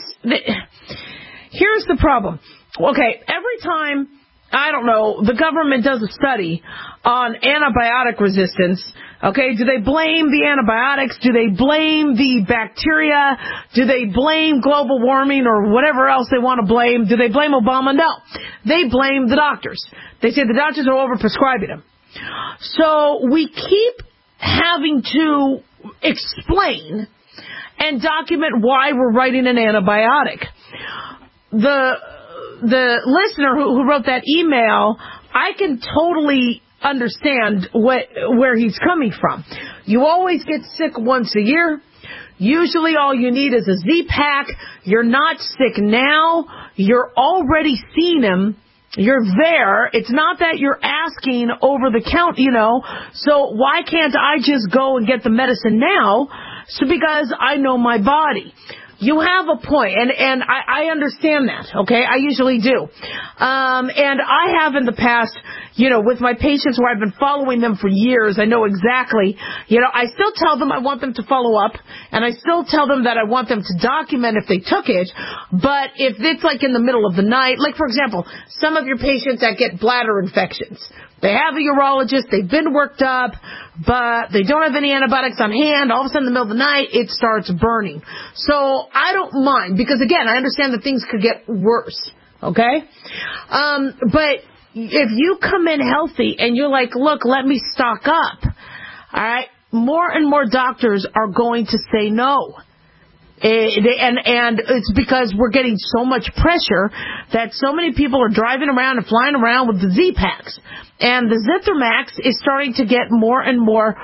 the problem. Okay, every time, I don't know, the government does a study on antibiotic resistance. Okay, do they blame the antibiotics? Do they blame the bacteria? Do they blame global warming or whatever else they want to blame? Do they blame Obama? No. They blame the doctors. They say the doctors are overprescribing them. So we keep having to explain and document why we're writing an antibiotic. The listener who wrote that email, I can totally understand where he's coming from. You always get sick once a year. Usually all you need is a Z-Pack. You're not sick now. You're already seeing him. You're there. It's not that you're asking over the counter, So why can't I just go and get the medicine now? So because I know my body. You have a point, and I understand that, okay? I usually do. And I have in the past, with my patients where I've been following them for years, I know exactly, I still tell them I want them to follow up, and I still tell them that I want them to document if they took it, but if it's like in the middle of the night, like for example, some of your patients that get bladder infections, they have a urologist, they've been worked up, but they don't have any antibiotics on hand. All of a sudden in the middle of the night, it starts burning. So I don't mind, because again, I understand that things could get worse, okay? But if you come in healthy and you're like, look, let me stock up, all right, more and more doctors are going to say no. And it's because we're getting so much pressure that so many people are driving around and flying around with the Z-Packs. And the Zithromax is starting to get more and more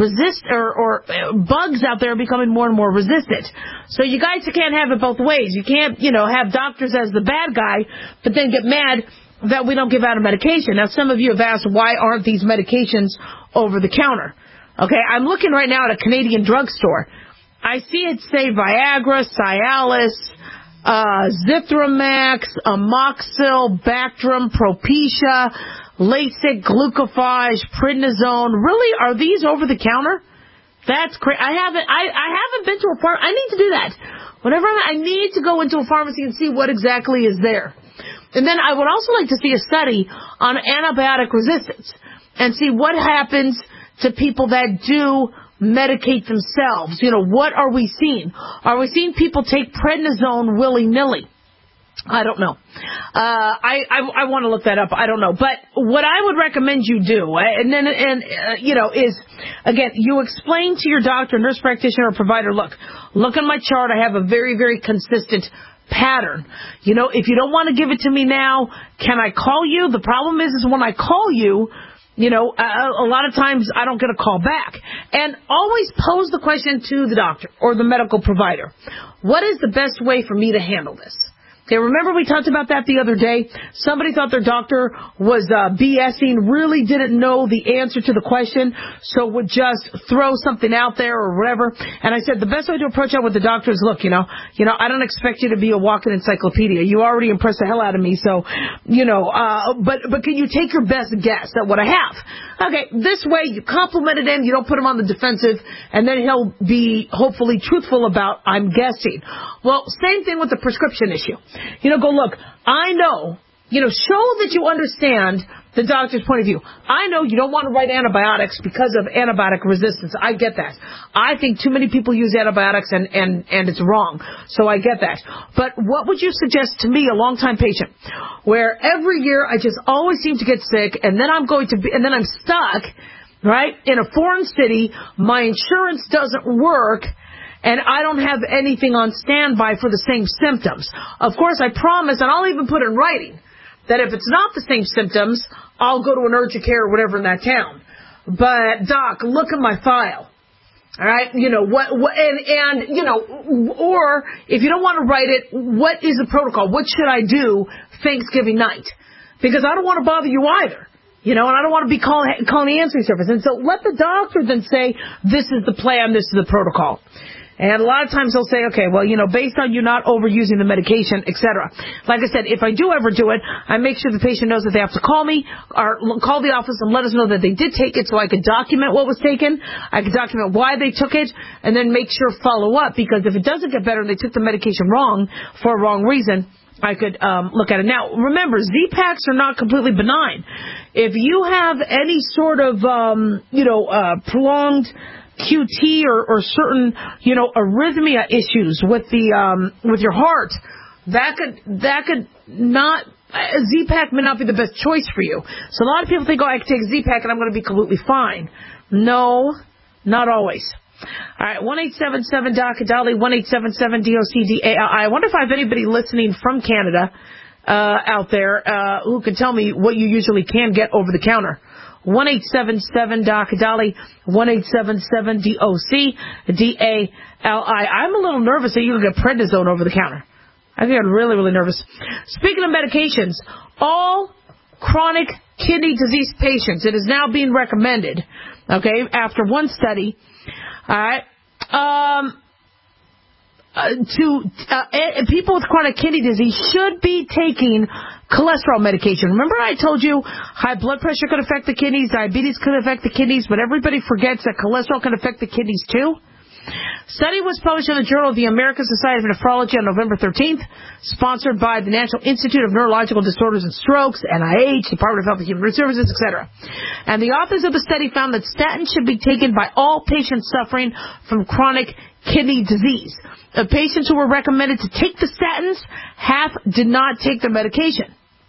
bugs out there becoming more and more resistant. So you guys can't have it both ways. You can't, have doctors as the bad guy, but then get mad that we don't give out a medication. Now, some of you have asked, why aren't these medications over the counter? Okay, I'm looking right now at a Canadian drugstore. I see it say Viagra, Cialis, Zithromax, Amoxil, Bactrim, Propecia, Lasix, Glucophage, Prednisone. Really, are these over the counter? That's crazy. I haven't been to a pharmacy. I need to do that. Whenever I need to go into a pharmacy and see what exactly is there. And then I would also like to see a study on antibiotic resistance and see what happens to people that do medicate themselves. What are we seeing? Are we seeing people take prednisone willy-nilly? I don't know. I want to look that up. I don't know. But what I would recommend you do, is, again, you explain to your doctor, nurse practitioner, or provider, look at my chart. I have a very, very consistent pattern. If you don't want to give it to me now, can I call you? The problem is when I call you, a lot of times I don't get a call back. And always pose the question to the doctor or the medical provider. What is the best way for me to handle this? Okay, remember we talked about that the other day? Somebody thought their doctor was BSing, really didn't know the answer to the question, so would just throw something out there or whatever. And I said the best way to approach that with the doctor is, look, I don't expect you to be a walking encyclopedia. You already impressed the hell out of me, so, but can you take your best guess at what I have? Okay, this way you complimented him, you don't put him on the defensive, and then he'll be hopefully truthful about, I'm guessing. Well, same thing with the prescription issue. Go, look, I know, show that you understand the doctor's point of view. I know you don't want to write antibiotics because of antibiotic resistance. I get that. I think too many people use antibiotics and it's wrong. So I get that. But what would you suggest to me, a longtime patient, where every year I just always seem to get sick and then I'm stuck, right, in a foreign city, my insurance doesn't work, and I don't have anything on standby for the same symptoms. Of course, I promise, and I'll even put in writing, that if it's not the same symptoms, I'll go to an urgent care or whatever in that town. But, Doc, look at my file. All right? You know, or if you don't want to write it, what is the protocol? What should I do Thanksgiving night? Because I don't want to bother you either. You know, and I don't want to be calling the answering service. And so let the doctor then say, this is the plan, this is the protocol. And a lot of times they'll say, okay, well, you know, based on you not overusing the medication, etc. Like I said, if I do ever do it, I make sure the patient knows that they have to call me or call the office and let us know that they did take it so I could document what was taken. I could document why they took it and then make sure follow up, because if it doesn't get better and they took the medication wrong for a wrong reason, I could look at it. Now, remember, Z-Paks are not completely benign. If you have any sort of, prolonged QT or certain, arrhythmia issues with your heart, that could not, Z-Pak may not be the best choice for you. So a lot of people think, I can take a Z-Pak and I'm going to be completely fine. No, not always. All right, 1-877-DOC-DOLLY, 1-877-DOCDALI. I wonder if I have anybody listening from Canada out there who can tell me what you usually can get over the counter. 1-877-DOC-DOLLY, 1-877-DOC-DALI. I'm a little nervous that you can get prednisone over the counter. I get really, really nervous. Speaking of medications, all chronic kidney disease patients, it is now being recommended, okay, after one study, all right, people with chronic kidney disease should be taking cholesterol medication. Remember I told you high blood pressure could affect the kidneys, diabetes could affect the kidneys, but everybody forgets that cholesterol can affect the kidneys too? Study was published in the Journal of the American Society of Nephrology on November 13th, sponsored by the National Institute of Neurological Disorders and Strokes, NIH, Department of Health and Human Services, etc. And the authors of the study found that statins should be taken by all patients suffering from chronic kidney disease. The patients who were recommended to take the statins, half did not take the medication.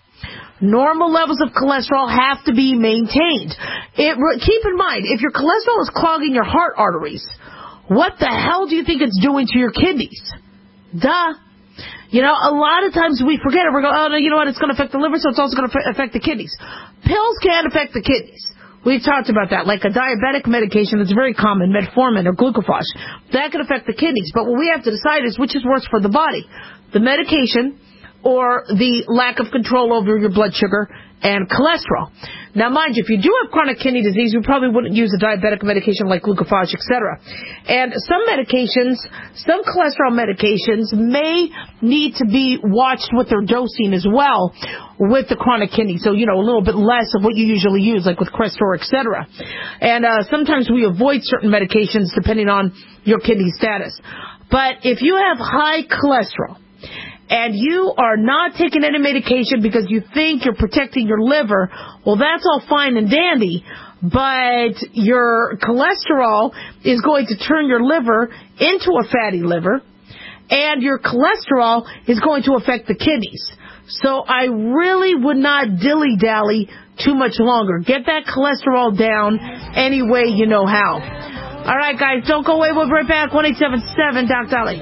Normal levels of cholesterol have to be maintained. Keep in mind, if your cholesterol is clogging your heart arteries, what the hell do you think it's doing to your kidneys? Duh. You know, a lot of times we forget it. We're going, oh, no, you know what? It's going to affect the liver, so it's also going to affect the kidneys. Pills can affect the kidneys. We've talked about that, like a diabetic medication that's very common, metformin or glucophage. That can affect the kidneys. But what we have to decide is which is worse for the body, the medication or the lack of control over your blood sugar and cholesterol. Now, mind you, if you do have chronic kidney disease, you probably wouldn't use a diabetic medication like glucophage, etc. And some medications, some cholesterol medications may need to be watched with their dosing as well with the chronic kidney. So, a little bit less of what you usually use, like with Crestor, etc. And sometimes we avoid certain medications depending on your kidney status. But if you have high cholesterol, and you are not taking any medication because you think you're protecting your liver, well, that's all fine and dandy, but your cholesterol is going to turn your liver into a fatty liver, and your cholesterol is going to affect the kidneys. So I really would not dilly-dally too much longer. Get that cholesterol down any way you know how. All right, guys, don't go away. We'll be right back. 1-877-DOC-DOLLY.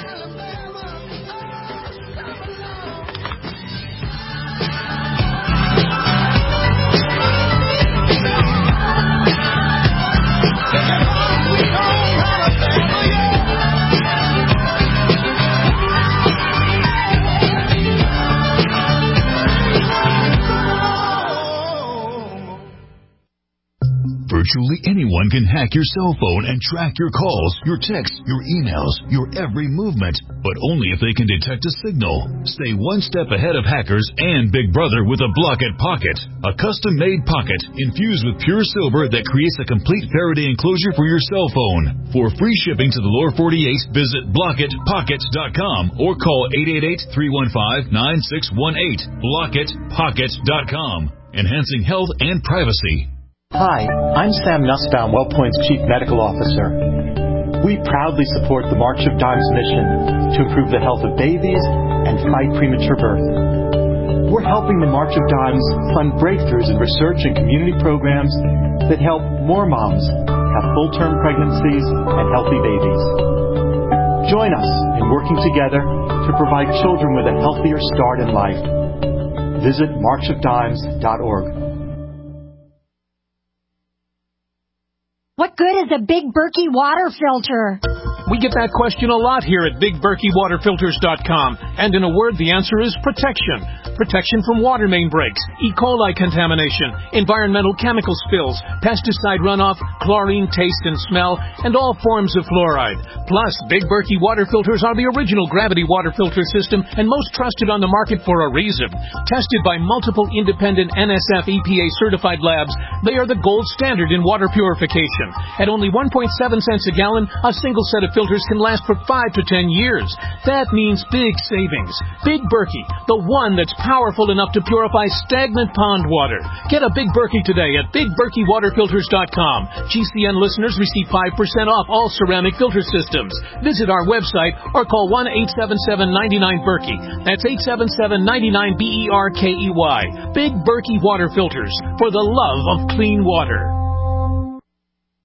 Virtually anyone can hack your cell phone and track your calls, your texts, your emails, your every movement, but only if they can detect a signal. Stay one step ahead of hackers and Big Brother with a Block-It Pocket, a custom-made pocket infused with pure silver that creates a complete Faraday enclosure for your cell phone. For free shipping to the lower 48, visit blockitpockets.com or call 888-315-9618, blockitpockets.com. enhancing health and privacy. Hi, I'm Sam Nussbaum, WellPoint's Chief Medical Officer. We proudly support the March of Dimes mission to improve the health of babies and fight premature birth. We're helping the March of Dimes fund breakthroughs in research and community programs that help more moms have full-term pregnancies and healthy babies. Join us in working together to provide children with a healthier start in life. Visit marchofdimes.org. What good is a Big Berkey water filter? We get that question a lot here at BigBerkeyWaterFilters.com. And in a word, the answer is protection. Protection from water main breaks, E. coli contamination, environmental chemical spills, pesticide runoff, chlorine taste and smell, and all forms of fluoride. Plus, Big Berkey water filters are the original gravity water filter system and most trusted on the market for a reason. Tested by multiple independent NSF EPA certified labs, they are the gold standard in water purification. At only 1.7 cents a gallon, a single set of filters can last for 5 to 10 years. That means big savings. Big Berkey, the one that's powerful enough to purify stagnant pond water. Get a Big Berkey today at BigBerkeyWaterFilters.com. GCN listeners receive 5% off all ceramic filter systems. Visit our website or call 1-877-99-BERKEY. That's 877-99-BERKEY. Big Berkey Water Filters, for the love of clean water.